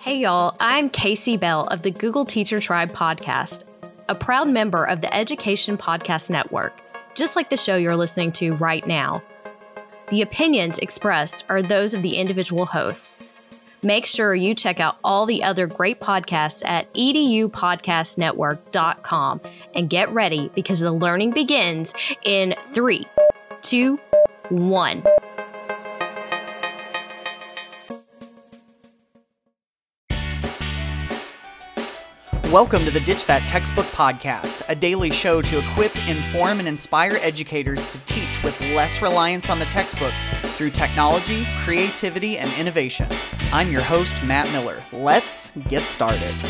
Hey y'all, I'm Casey Bell of the Google Teacher Tribe podcast, a proud member of the Education Podcast Network, just like the show you're listening to right now. The opinions expressed are those of the individual hosts. Make sure you check out all the other great podcasts at edupodcastnetwork.com and get ready because the learning begins in 3, 2, 1. Welcome to the Ditch That Textbook Podcast, a daily show to equip, inform, and inspire educators to teach with less reliance on the textbook through technology, creativity, and innovation. I'm your host, Matt Miller. Let's get started.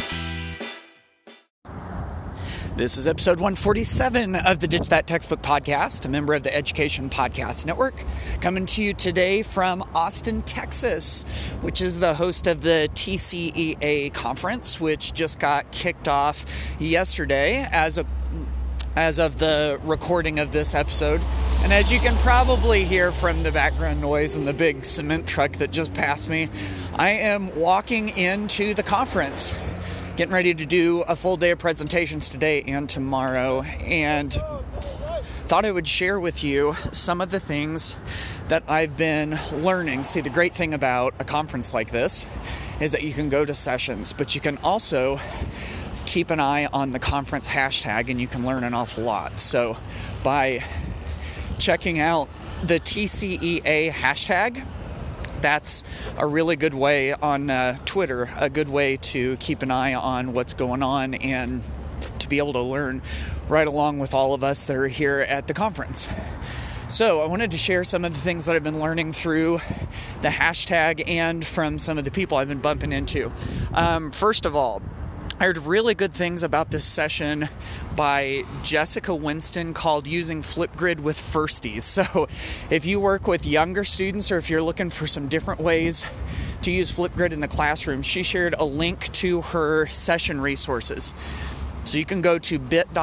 This is episode 147 of the Ditch That Textbook Podcast, a member of the Education Podcast Network, coming to you today from Austin, Texas, which is the host of the TCEA conference, which just got kicked off yesterday as of the recording of this episode. And as you can probably hear from the background noise and the big cement truck that just passed me, I am walking into the conference, getting ready to do a full day of presentations today and tomorrow, and thought I would share with you some of the things that I've been learning. See, the great thing about a conference like this is that you can go to sessions, but you can also keep an eye on the conference hashtag and you can learn an awful lot. So by checking out the TCEA hashtag, that's a really good way on Twitter, a good way to keep an eye on what's going on and to be able to learn right along with all of us that are here at the conference. So I wanted to share some of the things that I've been learning through the hashtag and from some of the people I've been bumping into. First of all, I heard really good things about this session by Jessica Winston called Using Flipgrid with Firsties. So if you work with younger students or if you're looking for some different ways to use Flipgrid in the classroom, she shared a link to her session resources. So you can go to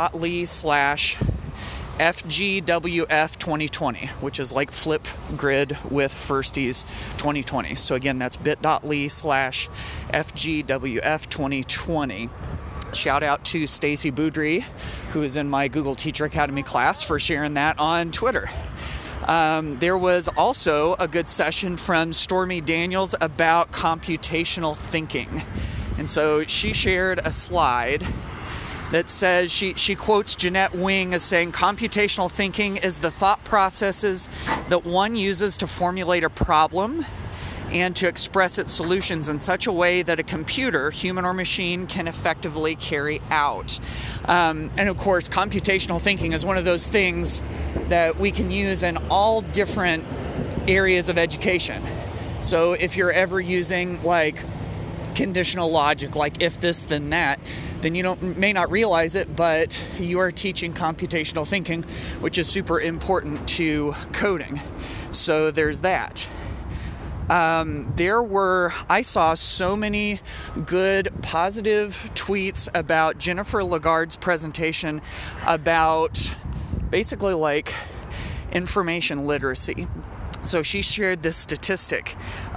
bit.ly/FGWF 2020, which is like Flipgrid with Firsties 2020. So again, that's bit.ly/FGWF 2020. Shout out to Stacy Boudry, who is in my Google Teacher Academy class, for sharing that on Twitter. There was also a good session from Stormy Daniels about computational thinking. And so she shared a slide that says, she quotes Jeanette Wing as saying, computational thinking is the thought processes that one uses to formulate a problem and to express its solutions in such a way that a computer, human or machine, can effectively carry out. And of course, computational thinking is one of those things that we can use in all different areas of education. So if you're ever using like conditional logic, like if this then that, then you may not realize it, but you are teaching computational thinking, which is super important to coding. So there's that. I saw so many good positive tweets about Jennifer Lagarde's presentation about basically like information literacy. So she shared this statistic.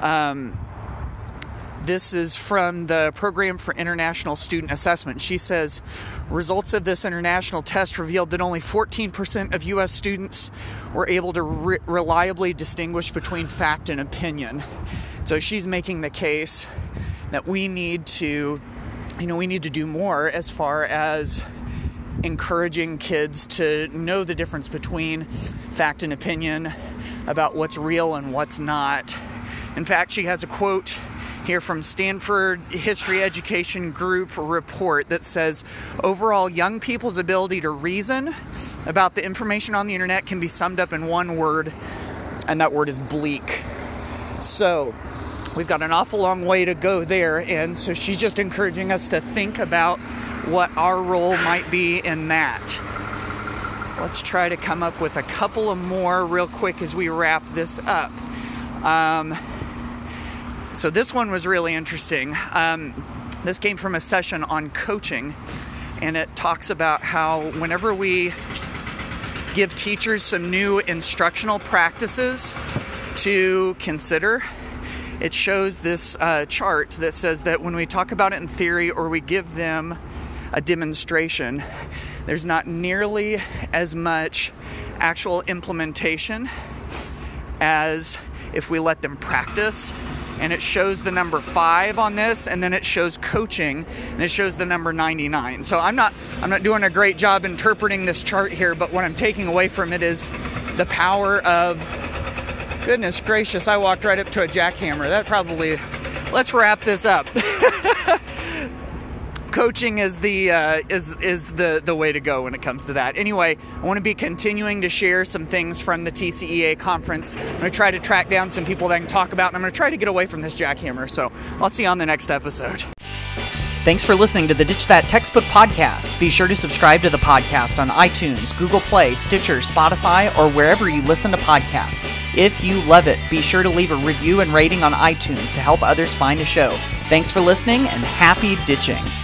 This is from the Program for International Student Assessment. She says, results of this international test revealed that only 14% of U.S. students were able to reliably distinguish between fact and opinion. So she's making the case that we need to do more as far as encouraging kids to know the difference between fact and opinion about what's real and what's not. In fact, she has a quote here from Stanford History Education Group report that says, overall, young people's ability to reason about the information on the internet can be summed up in one word, and that word is bleak. So we've got an awful long way to go there, and so she's just encouraging us to think about what our role might be in that. Let's try to come up with a couple of more real quick as we wrap this up. So this one was really interesting. This came from a session on coaching, and it talks about how whenever we give teachers some new instructional practices to consider, it shows this chart that says that when we talk about it in theory or we give them a demonstration, there's not nearly as much actual implementation as if we let them practice. And it shows the number 5 on this, and then it shows coaching, and it shows the number 99. So I'm not doing a great job interpreting this chart here, but what I'm taking away from it is the power of, goodness gracious, I walked right up to a jackhammer. Let's wrap this up. Coaching is the way to go when it comes to that. Anyway, I want to be continuing to share some things from the TCEA conference. I'm going to try to track down some people that I can talk about, and I'm going to try to get away from this jackhammer. So I'll see you on the next episode. Thanks for listening to the Ditch That Textbook podcast. Be sure to subscribe to the podcast on iTunes, Google Play, Stitcher, Spotify, or wherever you listen to podcasts. If you love it, be sure to leave a review and rating on iTunes to help others find the show. Thanks for listening, and happy ditching.